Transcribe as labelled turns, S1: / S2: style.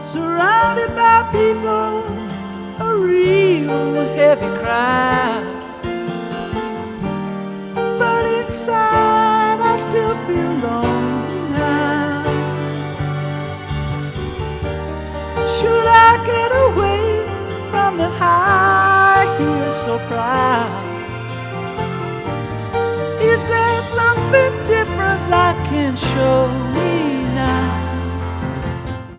S1: surrounded by people, a real heavy crowd. But inside I still feel lonely now. Should I get away from the high heels so proud? Is there something different I can show?